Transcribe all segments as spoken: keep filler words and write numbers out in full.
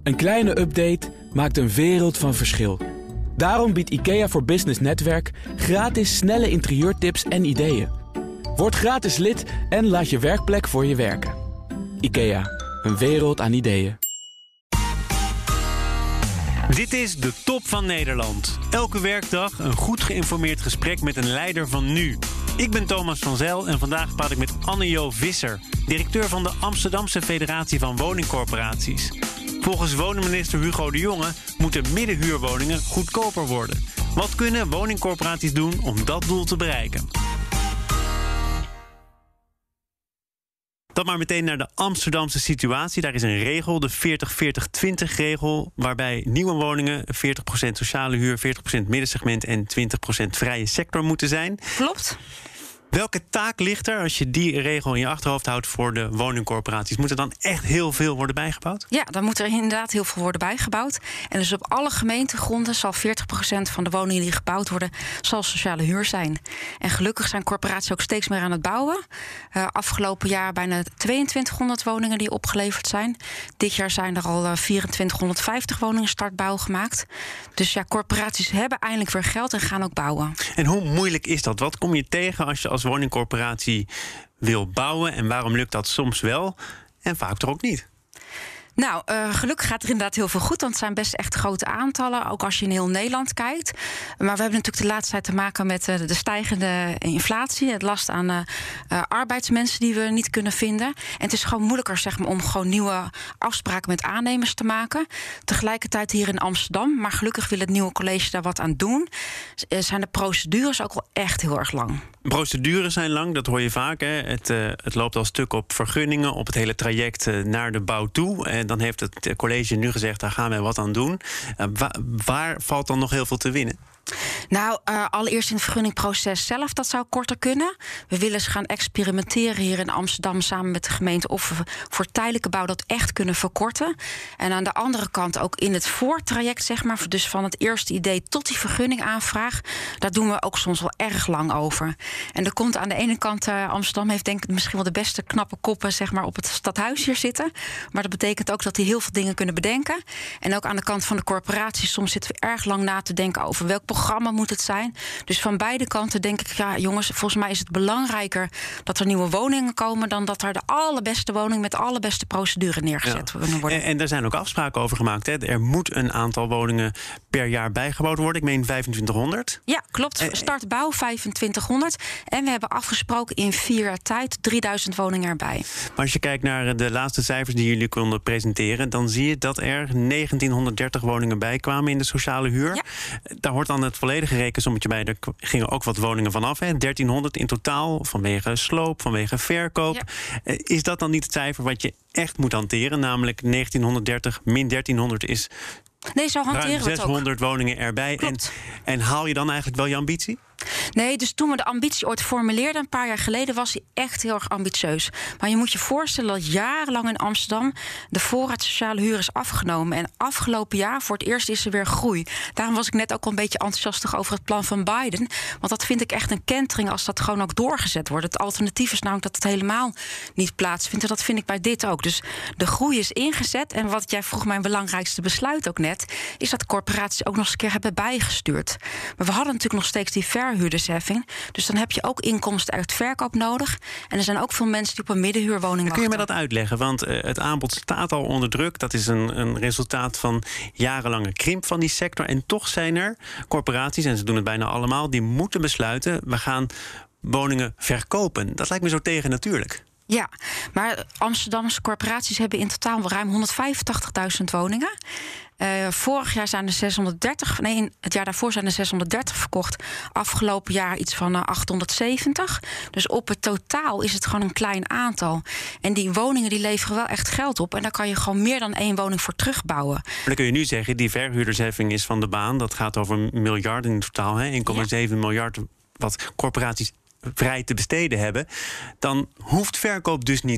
Een kleine update maakt een wereld van verschil. Daarom biedt IKEA voor Business Netwerk gratis snelle interieurtips en ideeën. Word gratis lid en laat je werkplek voor je werken. IKEA, een wereld aan ideeën. Dit is de Top van Nederland. Elke werkdag een goed geïnformeerd gesprek met een leider van nu. Ik ben Thomas van Zel en vandaag praat ik met Anne-Jo Visser, directeur van de Amsterdamse Federatie van Woningcorporaties. Volgens woningminister Hugo de Jonge moeten middenhuurwoningen goedkoper worden. Wat kunnen woningcorporaties doen om dat doel te bereiken? Dan maar meteen naar de Amsterdamse situatie. Daar is een regel, de veertig veertig twintig regel... waarbij nieuwe woningen veertig procent sociale huur, veertig procent middensegment en twintig procent vrije sector moeten zijn. Klopt. Welke taak ligt er als je die regel in je achterhoofd houdt voor de woningcorporaties? Moet er dan echt heel veel worden bijgebouwd? Ja, dan moet er inderdaad heel veel worden bijgebouwd. En dus op alle gemeentegronden zal veertig procent van de woningen die gebouwd worden, zal sociale huur zijn. En gelukkig zijn corporaties ook steeds meer aan het bouwen. Uh, afgelopen jaar bijna tweeëntwintighonderd woningen die opgeleverd zijn. Dit jaar zijn er al uh, vierentwintighonderdvijftig woningen startbouw gemaakt. Dus ja, corporaties hebben eindelijk weer geld en gaan ook bouwen. En hoe moeilijk is dat? Wat kom je tegen als je als woningcorporatie wil bouwen en waarom lukt dat soms wel en vaak toch ook niet? Nou, uh, gelukkig gaat er inderdaad heel veel goed. Want het zijn best echt grote aantallen, ook als je in heel Nederland kijkt. Maar we hebben natuurlijk de laatste tijd te maken met uh, de stijgende inflatie. Het last aan uh, uh, arbeidsmensen die we niet kunnen vinden. En het is gewoon moeilijker, zeg maar, om gewoon nieuwe afspraken met aannemers te maken. Tegelijkertijd hier in Amsterdam, maar gelukkig wil het nieuwe college daar wat aan doen, uh, zijn de procedures ook wel echt heel erg lang. Procedures zijn lang, dat hoor je vaak. Hè. Het, uh, het loopt al stuk op vergunningen, op het hele traject uh, naar de bouw toe. En dan heeft het college nu gezegd, daar gaan wij wat aan doen. Uh, wa- waar valt dan nog heel veel te winnen? Nou, uh, allereerst in het vergunningproces zelf, dat zou korter kunnen. We willen eens gaan experimenteren hier in Amsterdam samen met de gemeente of we voor tijdelijke bouw dat echt kunnen verkorten. En aan de andere kant ook in het voortraject, zeg maar, dus van het eerste idee tot die vergunningaanvraag, daar doen we ook soms wel erg lang over. En er komt aan de ene kant, uh, Amsterdam heeft denk ik misschien wel de beste knappe koppen, zeg maar, op het stadhuis hier zitten. Maar dat betekent ook dat die heel veel dingen kunnen bedenken. En ook aan de kant van de corporaties, soms zitten we erg lang na te denken over welk programma moet het zijn. Dus van beide kanten denk ik, ja jongens, volgens mij is het belangrijker dat er nieuwe woningen komen dan dat er de allerbeste woning met de allerbeste procedure neergezet ja. worden. En, en er zijn ook afspraken over gemaakt. Hè? Er moet een aantal woningen per jaar bijgebouwd worden. Ik meen vijfentwintighonderd. Ja, klopt. Startbouw vijfentwintighonderd. En we hebben afgesproken in vier jaar tijd drieduizend woningen erbij. Maar als je kijkt naar de laatste cijfers die jullie konden presenteren, dan zie je dat er negentienhonderddertig woningen bij kwamen in de sociale huur. Ja. Daar hoort dan het volledige rekensommetje bij. Er gingen ook wat woningen vanaf. Hè? dertienhonderd in totaal vanwege sloop, vanwege verkoop. Ja. Is dat dan niet het cijfer wat je echt moet hanteren? Namelijk negentienhonderddertig min dertienhonderd is nee, zo hanteren ruim zeshonderd woningen erbij. En, en haal je dan eigenlijk wel je ambitie? Nee, dus toen we de ambitie ooit formuleerden, een paar jaar geleden, was hij echt heel erg ambitieus. Maar je moet je voorstellen dat jarenlang in Amsterdam de voorraad sociale huur is afgenomen. En afgelopen jaar voor het eerst is er weer groei. Daarom was ik net ook al een beetje enthousiastig over het plan van Biden. Want dat vind ik echt een kentering als dat gewoon ook doorgezet wordt. Het alternatief is namelijk dat het helemaal niet plaatsvindt. En dat vind ik bij dit ook. Dus de groei is ingezet. En wat jij vroeg, mijn belangrijkste besluit ook net, is dat corporaties ook nog eens een keer hebben bijgestuurd. Maar we hadden natuurlijk nog steeds die verhuurdersheffing. Dus dan heb je ook inkomsten uit verkoop nodig. En er zijn ook veel mensen die op een middenhuurwoning wachten. Kun je me dat uitleggen? Want uh, het aanbod staat al onder druk. Dat is een, een resultaat van jarenlange krimp van die sector. En toch zijn er corporaties, en ze doen het bijna allemaal, die moeten besluiten, we gaan woningen verkopen. Dat lijkt me zo tegennatuurlijk. Ja, maar Amsterdamse corporaties hebben in totaal wel ruim honderdvijfentachtigduizend woningen. Uh, vorig jaar zijn er zeshonderddertig, nee, het jaar daarvoor zijn er zeshonderddertig verkocht. Afgelopen jaar iets van uh, achthonderdzeventig. Dus op het totaal is het gewoon een klein aantal. En die woningen die leveren wel echt geld op. En daar kan je gewoon meer dan één woning voor terugbouwen. Maar dan kun je nu zeggen, die verhuurdersheffing is van de baan. Dat gaat over miljarden in totaal, hè? één komma zeven ja. miljard wat corporaties vrij te besteden hebben. Dan hoeft verkoop dus niet meer.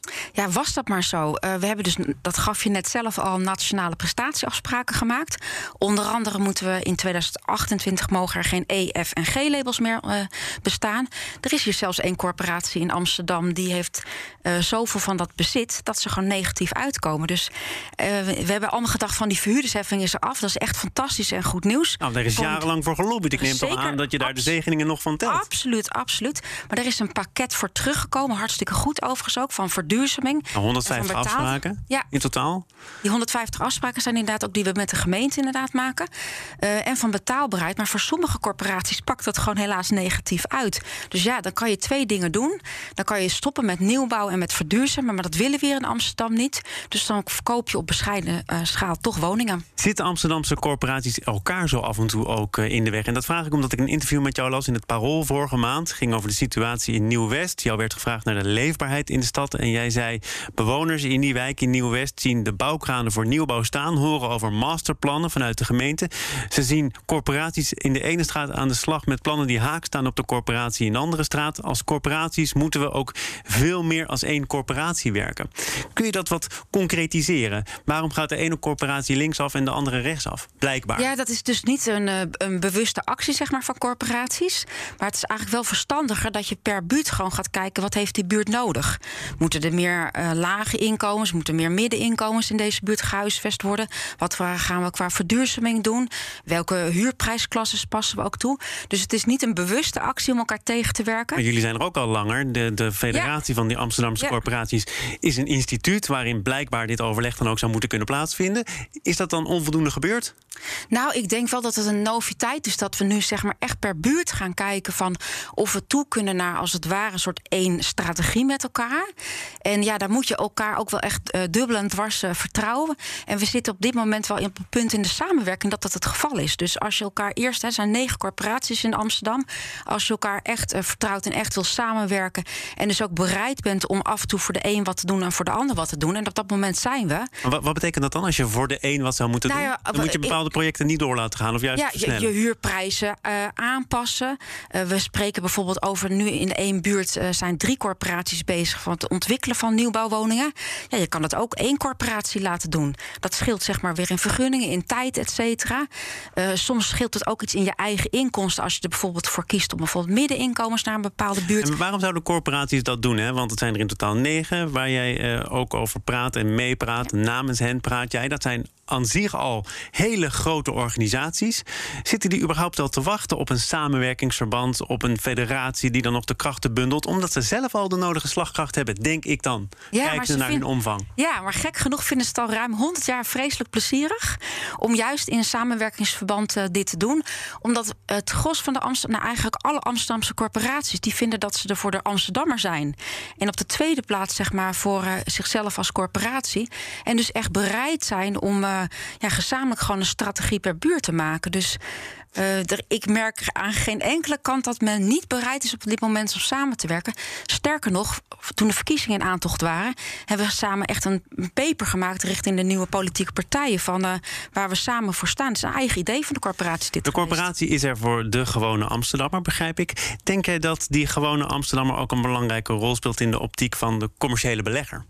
Ja, was dat maar zo. Uh, we hebben dus, dat gaf je net zelf al, nationale prestatieafspraken gemaakt. Onder andere moeten we in tweeduizend achtentwintig mogen er geen E, F en G-labels meer uh, bestaan. Er is hier zelfs één corporatie in Amsterdam die heeft uh, zoveel van dat bezit dat ze gewoon negatief uitkomen. Dus uh, we hebben allemaal gedacht van die verhuurdersheffing is er af. Dat is echt fantastisch en goed nieuws. Nou, daar is Vond... jarenlang voor gelobbyd. Ik neem Zeker, toch aan dat je daar abs- de zegeningen nog van telt. Absoluut, absoluut. Maar er is een pakket voor teruggekomen. Hartstikke goed overigens ook, van verduurzaming. Nou, honderdvijftig afspraken ja. in totaal? Die honderdvijftig afspraken zijn inderdaad ook die we met de gemeente inderdaad maken. Uh, en van betaalbaarheid. Maar voor sommige corporaties pakt dat gewoon helaas negatief uit. Dus ja, dan kan je twee dingen doen. Dan kan je stoppen met nieuwbouw en met verduurzamen. Maar dat willen we hier in Amsterdam niet. Dus dan verkoop je op bescheiden uh, schaal toch woningen. Zitten Amsterdamse corporaties elkaar zo af en toe ook uh, in de weg? En dat vraag ik omdat ik een interview met jou las in het Parool vorige maand. Het ging over de situatie in Nieuw-West. Jou werd gevraagd naar de leefbaarheid in de stad. En jij zei, bewoners in die wijk in Nieuw-West zien de bouwkranen voor nieuwbouw staan, horen over masterplannen vanuit de gemeente. Ze zien corporaties in de ene straat aan de slag met plannen die haak staan op de corporatie in de andere straat. Als corporaties moeten we ook veel meer als één corporatie werken. Kun je dat wat concretiseren? Waarom gaat de ene corporatie linksaf en de andere rechtsaf? Blijkbaar. Ja, dat is dus niet een, een bewuste actie, zeg maar, van corporaties. Maar het is eigenlijk wel verstandiger dat je per buurt gewoon gaat kijken, wat heeft die buurt nodig? Moeten er meer uh, lage inkomens, moeten meer middeninkomens in deze buurt gehuisvest worden? Wat gaan we qua verduurzaming doen? Welke huurprijsklasses passen we ook toe? Dus het is niet een bewuste actie om elkaar tegen te werken. Maar jullie zijn er ook al langer. De, de federatie ja. van die Amsterdamse ja. corporaties is een instituut waarin blijkbaar dit overleg dan ook zou moeten kunnen plaatsvinden. Is dat dan onvoldoende gebeurd? Nou, ik denk wel dat het een noviteit is dat we nu zeg maar echt per buurt gaan kijken van of we toe kunnen naar als het ware een soort één strategie met elkaar. En ja, daar moet je elkaar ook wel echt uh, dubbel en dwars uh, vertrouwen. En we zitten op dit moment wel op het punt in de samenwerking dat dat het geval is. Dus als je elkaar eerst, er zijn negen corporaties in Amsterdam, als je elkaar echt uh, vertrouwt en echt wil samenwerken en dus ook bereid bent om af en toe voor de een wat te doen en voor de ander wat te doen. En op dat moment zijn we. Maar wat, wat betekent dat dan als je voor de een wat zou moeten nou, doen? Ja, dan moet je bepaalde ik, projecten niet door laten gaan of juist ja, versnellen. Je, je huurprijzen uh, aanpassen. Uh, we spreken bijvoorbeeld over nu in één buurt uh, zijn drie corporaties bezig van het ontwikkelen van nieuwbouwwoningen. Ja, je kan dat ook één corporatie laten doen. Dat scheelt zeg maar weer in vergunningen, in tijd, et cetera. Uh, soms scheelt het ook iets in je eigen inkomsten als je er bijvoorbeeld voor kiest om bijvoorbeeld middeninkomens naar een bepaalde buurt. En waarom zouden corporaties dat doen? Hè? Want het zijn er in totaal negen waar jij uh, ook over praat en meepraat. Namens hen praat jij. Dat zijn aan zich al hele grote organisaties. Zitten die überhaupt al te wachten op een samenwerkingsverband, op een federatie die dan nog de krachten bundelt, omdat ze zelf al de nodige slagkracht hebben, denk ik dan. Ja, Kijken ze naar vind... hun omvang. Ja, maar gek genoeg vinden ze het al ruim honderd jaar vreselijk plezierig om juist in samenwerkingsverband uh, dit te doen. Omdat het gros van de Amsterdam, nou eigenlijk alle Amsterdamse corporaties, die vinden dat ze er voor de Amsterdammer zijn. En op de tweede plaats, zeg maar, voor uh, zichzelf als corporatie. En dus echt bereid zijn om uh, ja, gezamenlijk gewoon een strategie per buurt te maken. Dus uh, er, ik merk aan geen enkele kant dat men niet bereid is op dit moment om samen te werken. Sterker nog, toen de verkiezingen in aantocht waren, hebben we samen echt een paper gemaakt richting de nieuwe politieke partijen van uh, waar we samen voor staan. Het is een eigen idee van de corporatie. Dit de corporatie geweest. Is er voor de gewone Amsterdammer, begrijp ik. Denk jij dat die gewone Amsterdammer ook een belangrijke rol speelt in de optiek van de commerciële belegger?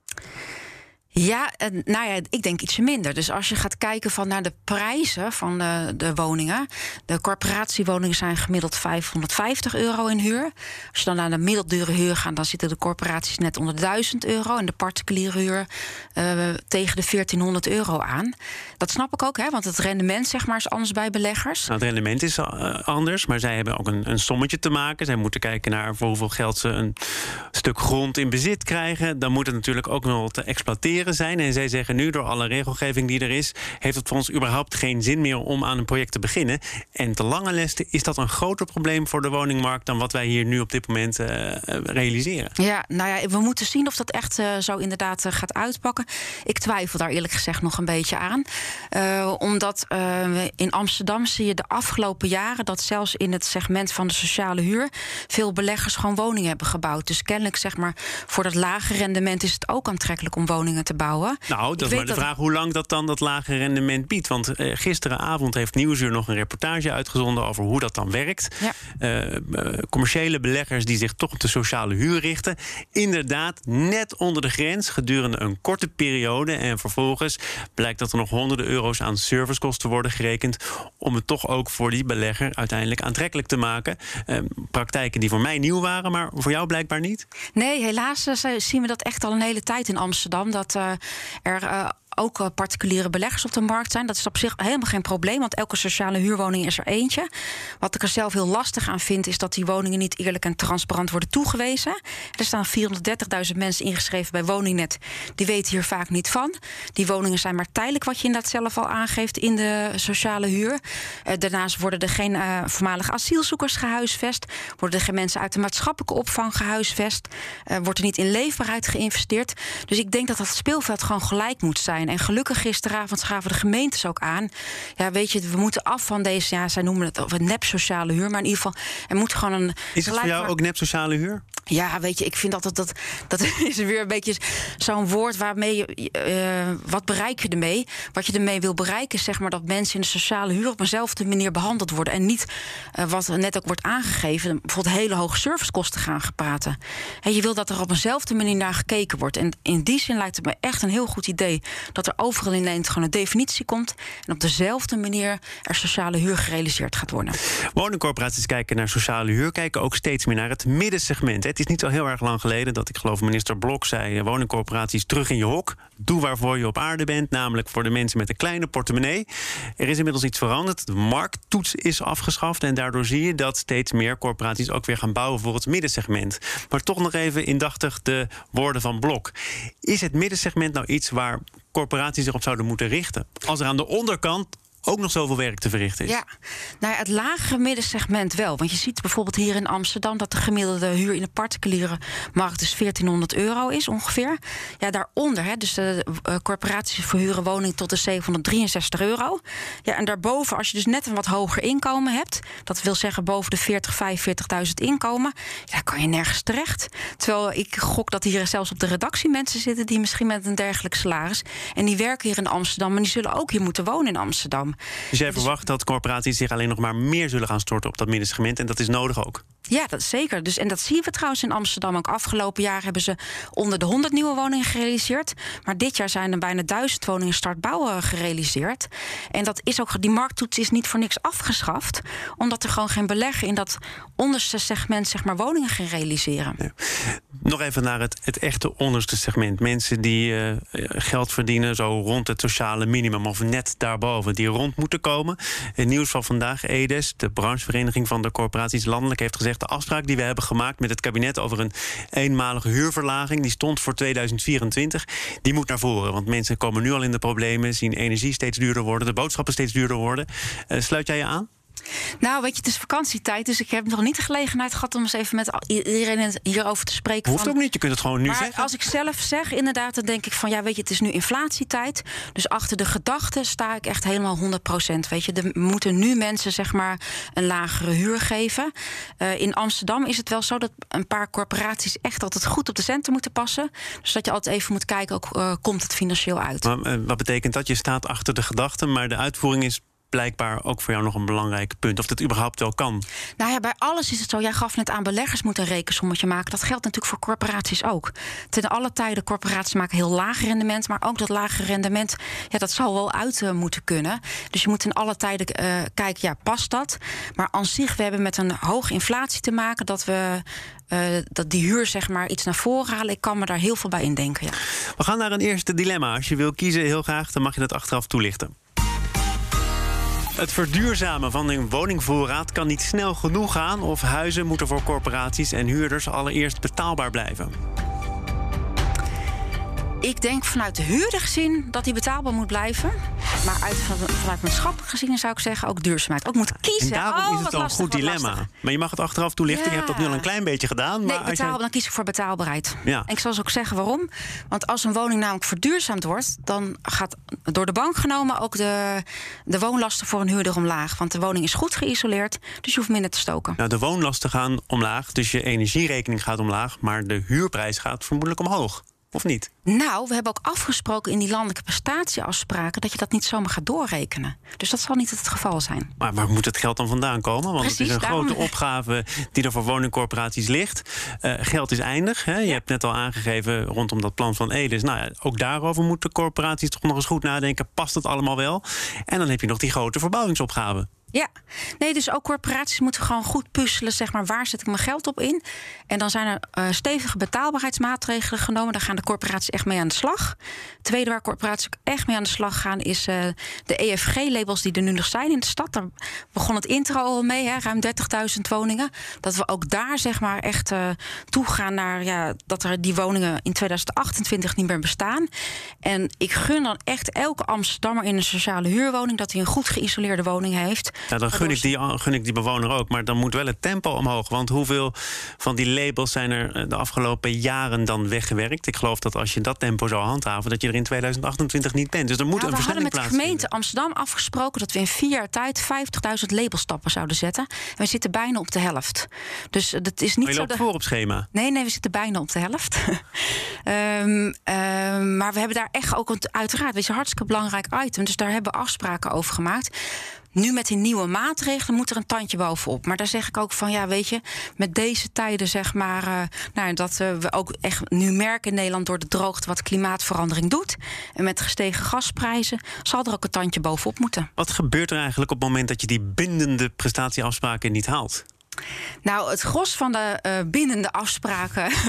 Ja, nou ja, ik denk ietsje minder. Dus als je gaat kijken van naar de prijzen van de, de woningen. De corporatiewoningen zijn gemiddeld vijfhonderdvijftig euro in huur. Als je dan naar de middeldure huur gaat, dan zitten de corporaties net onder de duizend euro. En de particuliere huur uh, tegen de veertienhonderd euro aan. Dat snap ik ook, hè, want het rendement zeg maar is anders bij beleggers. Nou, het rendement is uh, anders, maar zij hebben ook een, een sommetje te maken. Zij moeten kijken naar voor hoeveel geld ze een stuk grond in bezit krijgen. Dan moet het natuurlijk ook nog te exploiteren zijn. En zij zeggen nu, door alle regelgeving die er is, heeft het voor ons überhaupt geen zin meer om aan een project te beginnen. En te lange leste is dat een groter probleem voor de woningmarkt dan wat wij hier nu op dit moment uh, realiseren. Ja, nou ja, we moeten zien of dat echt uh, zo inderdaad uh, gaat uitpakken. Ik twijfel daar eerlijk gezegd nog een beetje aan. Uh, omdat uh, in Amsterdam zie je de afgelopen jaren dat zelfs in het segment van de sociale huur veel beleggers gewoon woningen hebben gebouwd. Dus kennelijk zeg maar voor dat lage rendement is het ook aantrekkelijk om woningen te bouwen. Nou, dat is maar de dat... vraag hoe lang dat dan dat lage rendement biedt. Want uh, gisteravond heeft Nieuwsuur nog een reportage uitgezonden over hoe dat dan werkt. Ja. Uh, uh, commerciële beleggers die zich toch op de sociale huur richten. Inderdaad, net onder de grens gedurende een korte periode. En vervolgens blijkt dat er nog honderden euro's aan servicekosten worden gerekend om het toch ook voor die belegger uiteindelijk aantrekkelijk te maken. Uh, praktijken die voor mij nieuw waren, maar voor jou blijkbaar niet? Nee, helaas uh, zien we dat echt al een hele tijd in Amsterdam. Dat uh, er uh, ook uh, particuliere beleggers op de markt zijn. Dat is op zich helemaal geen probleem, want elke sociale huurwoning is er eentje. Wat ik er zelf heel lastig aan vind, is dat die woningen niet eerlijk en transparant worden toegewezen. Er staan vierhonderddertigduizend mensen ingeschreven bij Woningnet. Die weten hier vaak niet van. Die woningen zijn maar tijdelijk, wat je inderdaad zelf al aangeeft, in de sociale huur. Uh, daarnaast worden er geen uh, voormalige asielzoekers gehuisvest. Worden er geen mensen uit de maatschappelijke opvang gehuisvest. Uh, wordt er niet in leefbaarheid geïnvesteerd. Dus ik denk dat dat speelveld gewoon gelijk moet zijn. En gelukkig gisteravond gaven de gemeentes ook aan. Ja, weet je, we moeten af van deze, ja, zij noemen het een nep-sociale huur. Maar in ieder geval, er moet gewoon een... Is het voor jou ook nep-sociale huur? Ja, weet je, ik vind altijd dat... Dat is weer een beetje zo'n woord waarmee je... Uh, wat bereik je ermee? Wat je ermee wil bereiken is zeg maar dat mensen in de sociale huur op eenzelfde manier behandeld worden. En niet, uh, wat net ook wordt aangegeven, bijvoorbeeld hele hoge servicekosten gaan praten. En je wil dat er op eenzelfde manier naar gekeken wordt. En in die zin lijkt het me echt een heel goed idee dat er overal in Nederland gewoon een definitie komt en op dezelfde manier er sociale huur gerealiseerd gaat worden. Woningcorporaties kijken naar sociale huur, kijken ook steeds meer naar het middensegment. Het is niet zo heel erg lang geleden dat ik geloof minister Blok zei, woningcorporaties terug in je hok. Doe waarvoor je op aarde bent, namelijk voor de mensen met een kleine portemonnee. Er is inmiddels iets veranderd. De markttoets is afgeschaft en daardoor zie je dat steeds meer corporaties ook weer gaan bouwen voor het middensegment. Maar toch nog even indachtig de woorden van Blok. Is het middensegment nou iets waar corporaties zich op zouden moeten richten? Als er aan de onderkant ook nog zoveel werk te verrichten is. Ja, nou ja, het lagere middensegment wel. Want je ziet bijvoorbeeld hier in Amsterdam dat de gemiddelde huur in de particuliere markt dus veertienhonderd euro is ongeveer. Ja, daaronder, hè, dus de uh, corporaties verhuren woningen tot de zevenhonderddrieënzestig euro. Ja, en daarboven, als je dus net een wat hoger inkomen hebt, dat wil zeggen boven de veertig, vijfenveertigduizend inkomen, ja, kan je nergens terecht. Terwijl ik gok dat hier zelfs op de redactie mensen zitten die misschien met een dergelijk salaris, en die werken hier in Amsterdam, en die zullen ook hier moeten wonen in Amsterdam. Dus jij verwacht dat corporaties zich alleen nog maar meer zullen gaan storten op dat middensegment, en dat is nodig ook? Ja, dat is zeker. Dus, en dat zien we trouwens in Amsterdam ook. Afgelopen jaar hebben ze onder de honderd nieuwe woningen gerealiseerd. Maar dit jaar zijn er bijna duizend woningen startbouw gerealiseerd. En dat is ook, die markttoets is niet voor niks afgeschaft, omdat er gewoon geen belegger in dat onderste segment zeg maar woningen gaan realiseren. Ja. Nog even naar het, het echte onderste segment. Mensen die uh, geld verdienen zo rond het sociale minimum of net daarboven, die rond moeten komen. Het nieuws van vandaag, E D E S, de branchevereniging van de corporaties landelijk, heeft gezegd: de afspraak die we hebben gemaakt met het kabinet over een eenmalige huurverlaging, die stond voor tweeduizend vierentwintig, die moet naar voren. Want mensen komen nu al in de problemen, zien energie steeds duurder worden, de boodschappen steeds duurder worden. Uh, sluit jij je aan? Nou, weet je, het is vakantietijd, dus ik heb nog niet de gelegenheid gehad om eens even met iedereen hierover te spreken. Hoeft van, ook niet, je kunt het gewoon nu maar zeggen. Als ik zelf zeg, inderdaad, dan denk ik van, ja, weet je, het is nu inflatietijd. Dus achter de gedachte sta ik echt helemaal honderd procent. Weet je, er moeten nu mensen, zeg maar, een lagere huur geven. Uh, in Amsterdam is het wel zo dat een paar corporaties echt altijd goed op de centen moeten passen. Dus dat je altijd even moet kijken, ook uh, komt het financieel uit. Maar, uh, wat betekent dat? Je staat achter de gedachte, maar de uitvoering is blijkbaar ook voor jou nog een belangrijk punt. Of dat überhaupt wel kan. Nou ja, bij alles is het zo. Jij gaf net aan, beleggers moeten een rekensommetje maken. Dat geldt natuurlijk voor corporaties ook. Ten alle tijde, corporaties maken heel laag rendement, maar ook dat lage rendement, ja, dat zal wel uit uh, moeten kunnen. Dus je moet in alle tijden uh, kijken, ja, past dat? Maar aan zich, we hebben met een hoge inflatie te maken, dat we Uh, dat die huur zeg maar iets naar voren halen. Ik kan me daar heel veel bij indenken. Ja. We gaan naar een eerste dilemma. Als je wil kiezen, heel graag, dan mag je dat achteraf toelichten. Het verduurzamen van een woningvoorraad kan niet snel genoeg gaan, of huizen moeten voor corporaties en huurders allereerst betaalbaar blijven. Ik denk vanuit de huurder gezien dat die betaalbaar moet blijven. Maar uit, vanuit maatschappelijk gezien zou ik zeggen ook duurzaamheid. Ook moet kiezen. En daarom oh, is het wel een goed dilemma. Lastig. Maar je mag het achteraf toelichten. Ja. Je hebt dat nu al een klein beetje gedaan. Nee, maar betaal, als je... dan kies ik voor betaalbaarheid. Ja. En ik zal ook zeggen waarom. Want als een woning namelijk verduurzaamd wordt, dan gaat door de bank genomen ook de, de woonlasten voor een huurder omlaag. Want de woning is goed geïsoleerd, dus je hoeft minder te stoken. Nou, de woonlasten gaan omlaag, dus je energierekening gaat omlaag, maar de huurprijs gaat vermoedelijk omhoog. Of niet? Nou, we hebben ook afgesproken in die landelijke prestatieafspraken dat je dat niet zomaar gaat doorrekenen. Dus dat zal niet het geval zijn. Maar waar moet het geld dan vandaan komen? Want Precies, het is een daarom... grote opgave die er voor woningcorporaties ligt. Uh, geld is eindig. Hè? Je ja. hebt net al aangegeven rondom dat plan van Elis. Nou ja, ook daarover moeten corporaties toch nog eens goed nadenken. Past het allemaal wel? En dan heb je nog die grote verbouwingsopgave. Ja, nee, dus ook corporaties moeten gewoon goed puzzelen, zeg maar, waar zet ik mijn geld op in? En dan zijn er uh, stevige betaalbaarheidsmaatregelen genomen. Daar gaan de corporaties echt mee aan de slag. Het tweede waar corporaties ook echt mee aan de slag gaan is uh, de E F G-labels die er nu nog zijn in de stad. Daar begon het intro al mee, hè, ruim dertigduizend woningen. Dat we ook daar, zeg maar, echt uh, toegaan naar ja, dat er die woningen in tweeduizend achtentwintig niet meer bestaan. En ik gun dan echt elke Amsterdammer in een sociale huurwoning dat hij een goed geïsoleerde woning heeft. Ja, dan gun ik, die, gun ik die bewoner ook. Maar dan moet wel het tempo omhoog. Want hoeveel van die labels zijn er de afgelopen jaren dan weggewerkt? Ik geloof dat als je dat tempo zou handhaven, dat je er in tweeduizend achtentwintig niet bent. Dus er moet nou, een versnelling plaatsvinden. We hadden met de gemeente Amsterdam afgesproken dat we in vier jaar tijd vijftigduizend labelstappen zouden zetten. En we zitten bijna op de helft. Dus dat is niet maar je loopt zo de... voor op schema? Nee, nee, we zitten bijna op de helft. um, um, maar we hebben daar echt ook een, uiteraard, weet je, hartstikke belangrijk item. Dus daar hebben we afspraken over gemaakt. Nu met die nieuwe maatregelen moet er een tandje bovenop. Maar daar zeg ik ook van, ja, weet je, met deze tijden, zeg maar, uh, nou, dat uh, we ook echt nu merken in Nederland door de droogte wat klimaatverandering doet. En met gestegen gasprijzen zal er ook een tandje bovenop moeten. Wat gebeurt er eigenlijk op het moment dat je die bindende prestatieafspraken niet haalt? Nou, het gros van de uh, bindende afspraken uh, is...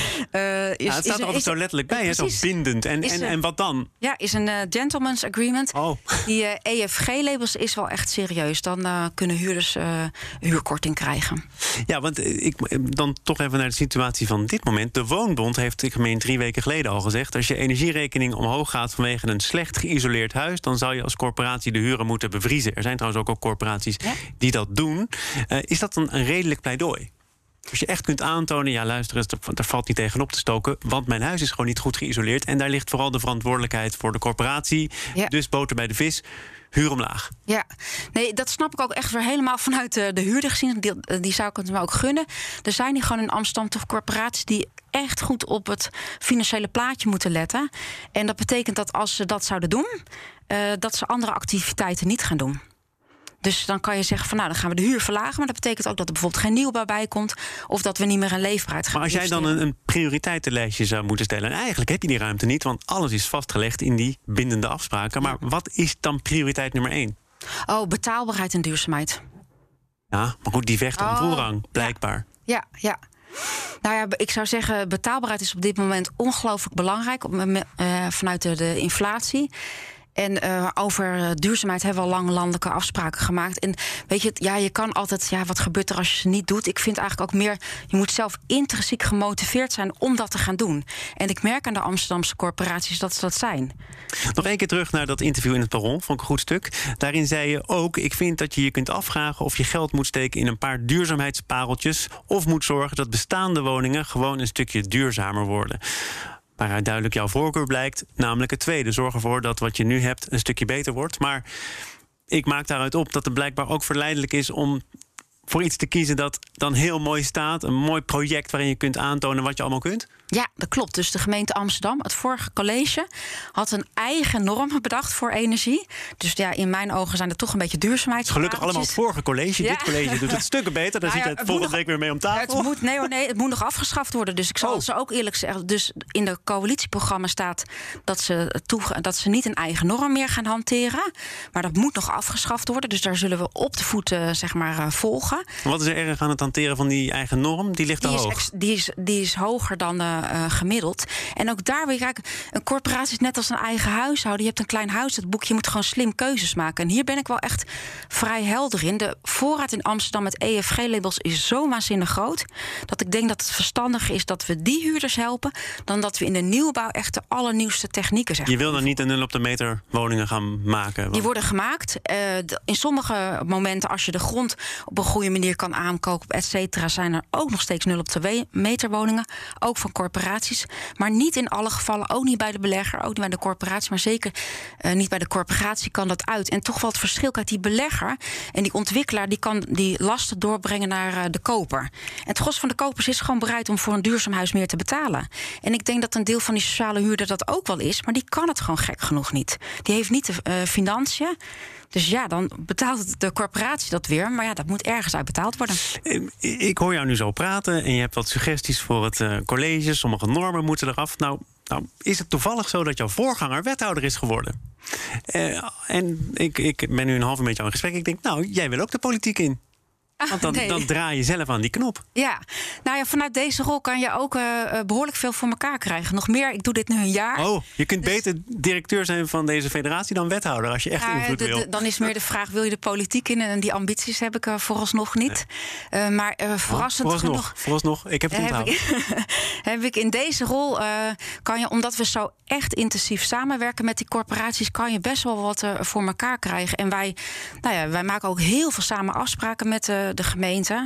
Ja, het staat is, er altijd is, zo letterlijk bij, hè, zo bindend. En, en, en wat dan? Ja, is een uh, gentleman's agreement. Oh. Die uh, E F G-labels is wel echt serieus. Dan uh, kunnen huurders uh, huurkorting krijgen. Ja, want ik, dan toch even naar de situatie van dit moment. De Woonbond heeft, ik meen drie weken geleden al gezegd, als je energierekening omhoog gaat vanwege een slecht geïsoleerd huis, dan zou je als corporatie de huren moeten bevriezen. Er zijn trouwens ook, ook corporaties ja? die dat doen. Uh, is dat dan een redelijk pleidooi? Als je echt kunt aantonen, ja, luister eens, er valt niet tegenop te stoken, want mijn huis is gewoon niet goed geïsoleerd en daar ligt vooral de verantwoordelijkheid voor de corporatie. Ja. Dus boter bij de vis, huur omlaag. Ja, nee, dat snap ik ook echt weer helemaal vanuit de, de huurder gezien. Die, die zou ik het me ook gunnen. Er zijn hier gewoon in Amsterdam toch corporaties die echt goed op het financiële plaatje moeten letten. En dat betekent dat als ze dat zouden doen, uh, dat ze andere activiteiten niet gaan doen. Dus dan kan je zeggen van nou, dan gaan we de huur verlagen. Maar dat betekent ook dat er bijvoorbeeld geen nieuwbouw bij komt. Of dat we niet meer een leefbaarheid gaan. Maar als jij dan een, een prioriteitenlijstje zou moeten stellen. En eigenlijk heb je die ruimte niet. Want alles is vastgelegd in die bindende afspraken. Maar ja. Wat is dan prioriteit nummer één? Oh, betaalbaarheid en duurzaamheid. Ja, maar goed, die vecht om oh, voorrang, blijkbaar. Ja, ja. ja. Nou ja, ik zou zeggen, betaalbaarheid is op dit moment ongelooflijk belangrijk. Uh, vanuit de, de inflatie. En uh, over uh, duurzaamheid hebben we al lang landelijke afspraken gemaakt. En weet je, ja, je kan altijd, ja, wat gebeurt er als je ze niet doet? Ik vind eigenlijk ook meer, je moet zelf intrinsiek gemotiveerd zijn om dat te gaan doen. En ik merk aan de Amsterdamse corporaties dat ze dat zijn. Nog één keer terug naar dat interview in het Parool, vond ik een goed stuk. Daarin zei je ook, ik vind dat je je kunt afvragen of je geld moet steken in een paar duurzaamheidspareltjes, of moet zorgen dat bestaande woningen gewoon een stukje duurzamer worden. Waaruit duidelijk jouw voorkeur blijkt, namelijk het tweede. Zorg ervoor dat wat je nu hebt een stukje beter wordt. Maar ik maak daaruit op dat het blijkbaar ook verleidelijk is om voor iets te kiezen dat dan heel mooi staat. Een mooi project waarin je kunt aantonen wat je allemaal kunt. Ja, dat klopt. Dus de gemeente Amsterdam, het vorige college, had een eigen norm bedacht voor energie. Dus ja, in mijn ogen zijn er toch een beetje duurzaamheidspareltjes. Gelukkig allemaal het vorige college. Ja. Dit college doet het stukken beter. Daar nou ja, zit je het volgende week weer mee om tafel. Het moet, nee, nee, het moet nog afgeschaft worden. Dus ik zal oh. ze ook eerlijk zeggen. Dus in de coalitieprogramma staat dat ze, toe, dat ze niet een eigen norm meer gaan hanteren. Maar dat moet nog afgeschaft worden. Dus daar zullen we op de voeten, zeg maar, volgen. Wat is er erg aan het hanteren van die eigen norm? Die ligt te die hoog. Is ex, die, is, die is hoger dan uh, uh, gemiddeld. En ook daar weer kijken, een corporatie is net als een eigen huishouden. Je hebt een klein huishoudboekje, je moet gewoon slim keuzes maken. En hier ben ik wel echt vrij helder in. De voorraad in Amsterdam met E F G-labels is zo waanzinnig groot, dat ik denk dat het verstandiger is dat we die huurders helpen, dan dat we in de nieuwbouw echt de allernieuwste technieken zeggen. Je wil dan niet een nul op de meter woningen gaan maken? Want... Die worden gemaakt. Uh, in sommige momenten, als je de grond op een goede mooie manier kan aankopen, et cetera, zijn er ook nog steeds nul op twee meter woningen. Ook van corporaties. Maar niet in alle gevallen, ook niet bij de belegger, ook niet bij de corporatie, maar zeker uh, niet bij de corporatie kan dat uit. En toch wel het verschil, kijk, die belegger en die ontwikkelaar, die kan die lasten doorbrengen naar uh, de koper. En het gros van de kopers is gewoon bereid om voor een duurzaam huis meer te betalen. En ik denk dat een deel van die sociale huurder dat ook wel is, maar die kan het gewoon gek genoeg niet. Die heeft niet de uh, financiën. Dus ja, dan betaalt de corporatie dat weer. Maar ja, dat moet ergens uit betaald worden. Ik hoor jou nu zo praten en je hebt wat suggesties voor het uh, college. Sommige normen moeten eraf. Nou, nou, is het toevallig zo dat jouw voorganger wethouder is geworden? Uh, en ik, ik ben nu een half uur met jou in gesprek. Ik denk, nou, jij wil ook de politiek in. Want dan, nee. dan draai je zelf aan die knop. Ja, nou ja, vanuit deze rol kan je ook uh, behoorlijk veel voor elkaar krijgen. Nog meer, ik doe dit nu een jaar. Oh, je kunt dus beter directeur zijn van deze federatie dan wethouder, als je echt nou, invloed de, de, wil. Dan is meer de vraag, wil je de politiek in? En die ambities heb ik uh, vooralsnog niet. Nee. Uh, maar uh, verrassend oh, vooralsnog, genoeg... Vooralsnog, ik heb het onthouden. Heb, heb ik in deze rol, uh, kan je, omdat we zo echt intensief samenwerken met die corporaties, kan je best wel wat uh, voor elkaar krijgen. En wij, nou ja, wij maken ook heel veel samen afspraken met uh, de gemeente.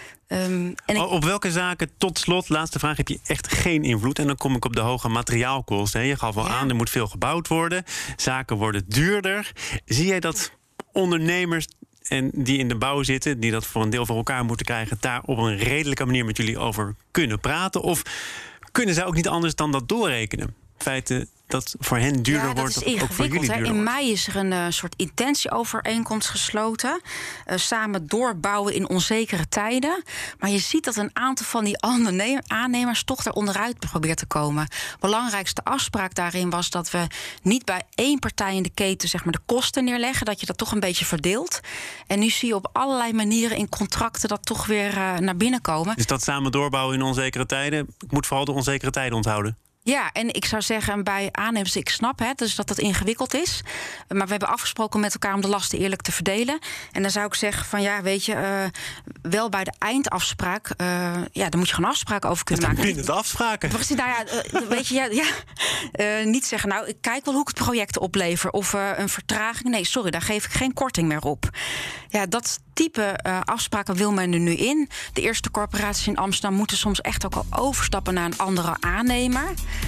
Um, en ik... Op welke zaken, tot slot, laatste vraag, heb je echt geen invloed? En dan kom ik op de hoge materiaalkosten. Je gaf al ja. aan, er moet veel gebouwd worden. Zaken worden duurder. Zie jij dat ondernemers en die in de bouw zitten, die dat voor een deel voor elkaar moeten krijgen, daar op een redelijke manier met jullie over kunnen praten? Of kunnen zij ook niet anders dan dat doorrekenen? Feiten dat voor hen duurder ja, dat wordt, is of ook voor jullie duurder In wordt. mei is er een uh, soort intentieovereenkomst gesloten. Uh, samen doorbouwen in onzekere tijden. Maar je ziet dat een aantal van die aannemers toch er onderuit probeert te komen. Belangrijkste afspraak daarin was dat we niet bij één partij in de keten zeg maar de kosten neerleggen. Dat je dat toch een beetje verdeelt. En nu zie je op allerlei manieren in contracten dat toch weer uh, naar binnen komen. Dus dat samen doorbouwen in onzekere tijden. Ik moet vooral de onzekere tijden onthouden. Ja, en ik zou zeggen bij aannemers, ik snap hè, dus dat dat ingewikkeld is. Maar we hebben afgesproken met elkaar om de lasten eerlijk te verdelen. En dan zou ik zeggen van ja, weet je, uh, wel bij de eindafspraak, uh, ja, daar moet je gewoon afspraken over kunnen maken. Binnen de afspraken. Precies, nou ja, uh, weet je, ja, ja uh, niet zeggen, nou, ik kijk wel hoe ik het project oplever of uh, een vertraging. Nee, sorry, daar geef ik geen korting meer op. Ja, dat type uh, afspraken wil men er nu in. De eerste corporaties in Amsterdam moeten soms echt ook al overstappen naar een andere aannemer.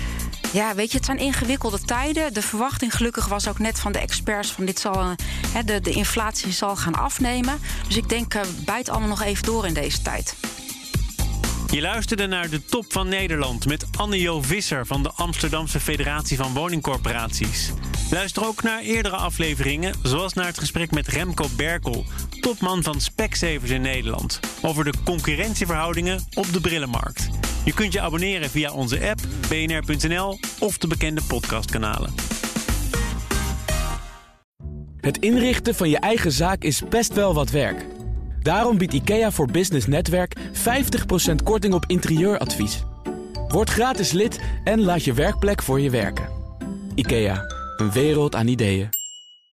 Ja, weet je, het zijn ingewikkelde tijden. De verwachting gelukkig was ook net van de experts van dit zal, uh, de, de inflatie zal gaan afnemen. Dus ik denk, uh, bijt allemaal nog even door in deze tijd. Je luisterde naar de Top van Nederland met Anne-Jo Visser van de Amsterdamse Federatie van Woningcorporaties. Luister ook naar eerdere afleveringen, zoals naar het gesprek met Remco Berkel, topman van Specsavers in Nederland, over de concurrentieverhoudingen op de brillenmarkt. Je kunt je abonneren via onze app, b n r punt n l of de bekende podcastkanalen. Het inrichten van je eigen zaak is best wel wat werk. Daarom biedt IKEA voor Business Netwerk vijftig procent korting op interieuradvies. Word gratis lid en laat je werkplek voor je werken. IKEA, een wereld aan ideeën.